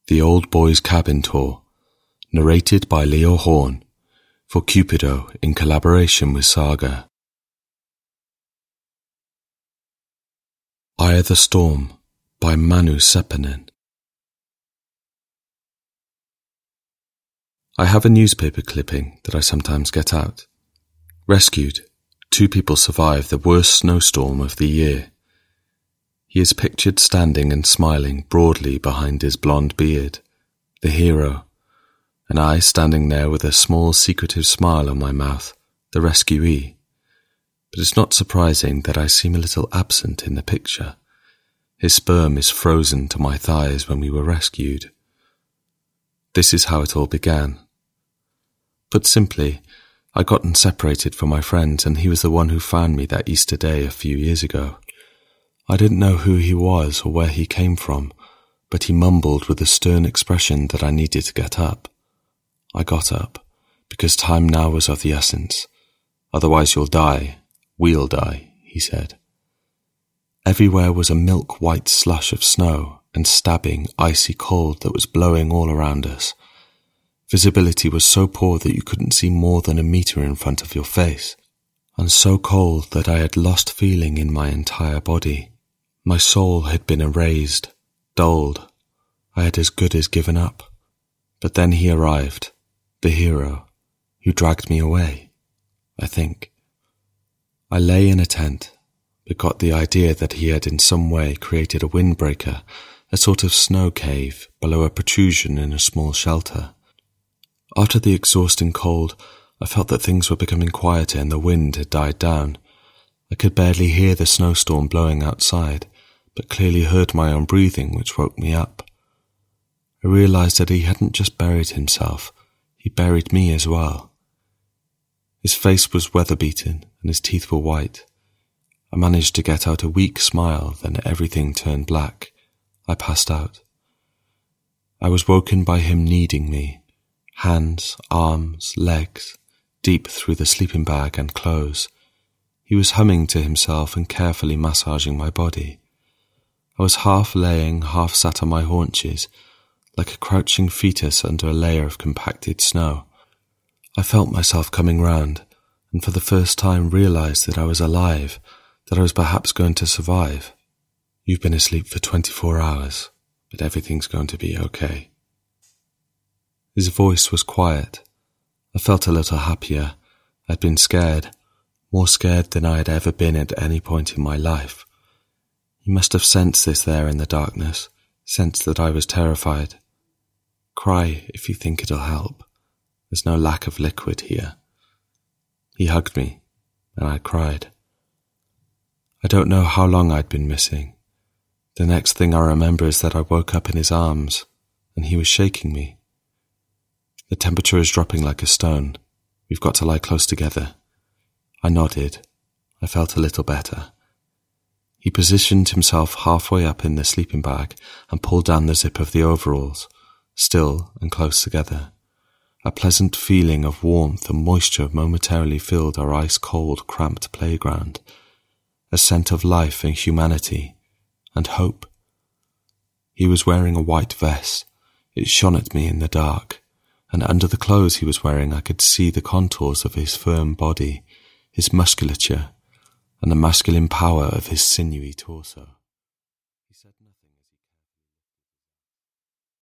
The Old Boys Cabin Tour, narrated by Leo Horn, for Cupido in collaboration with Saga. Eye of the Storm by Manu Seppänen. I have a newspaper clipping that I sometimes get out. Rescued, 2 people survived the worst snowstorm of the year. He is pictured standing and smiling broadly behind his blonde beard, the hero, and I standing there with a small secretive smile on my mouth, the rescuee. But it's not surprising that I seem a little absent in the picture. His sperm is frozen to my thighs when we were rescued. This is how it all began. Put simply, I gotten separated from my friends, and he was the one who found me that Easter day a few years ago. I didn't know who he was or where he came from, but he mumbled with a stern expression that I needed to get up. I got up, because time now was of the essence. Otherwise you'll die. We'll die, he said. Everywhere was a milk-white slush of snow and stabbing, icy cold that was blowing all around us. Visibility was so poor that you couldn't see more than a meter in front of your face, and so cold that I had lost feeling in my entire body. My soul had been erased, dulled. I had as good as given up. But then he arrived, the hero, who dragged me away, I think. I lay in a tent, but got the idea that he had in some way created a windbreaker, a sort of snow cave below a protrusion in a small shelter. After the exhausting cold, I felt that things were becoming quieter and the wind had died down. I could barely hear the snowstorm blowing outside, but clearly heard my own breathing, which woke me up. I realized that he hadn't just buried himself, he buried me as well. His face was weather-beaten and his teeth were white. I managed to get out a weak smile, then everything turned black. I passed out. I was woken by him kneading me, hands, arms, legs, deep through the sleeping bag and clothes. He was humming to himself and carefully massaging my body. I was half laying, half sat on my haunches, like a crouching fetus under a layer of compacted snow. I felt myself coming round, and for the first time realized that I was alive, that I was perhaps going to survive. You've been asleep for 24 hours, but everything's going to be okay. His voice was quiet. I felt a little happier. I'd been scared, more scared than I had ever been at any point in my life. He must have sensed this there in the darkness, sensed that I was terrified. Cry if you think it'll help. There's no lack of liquid here. He hugged me, and I cried. I don't know how long I'd been missing. The next thing I remember is that I woke up in his arms, and he was shaking me. The temperature is dropping like a stone. We've got to lie close together. I nodded. I felt a little better. He positioned himself halfway up in the sleeping bag and pulled down the zip of the overalls, still and close together. A pleasant feeling of warmth and moisture momentarily filled our ice-cold, cramped playground. A scent of life and humanity, and hope. He was wearing a white vest. It shone at me in the dark, and under the clothes he was wearing I could see the contours of his firm body, his musculature, and the masculine power of his sinewy torso.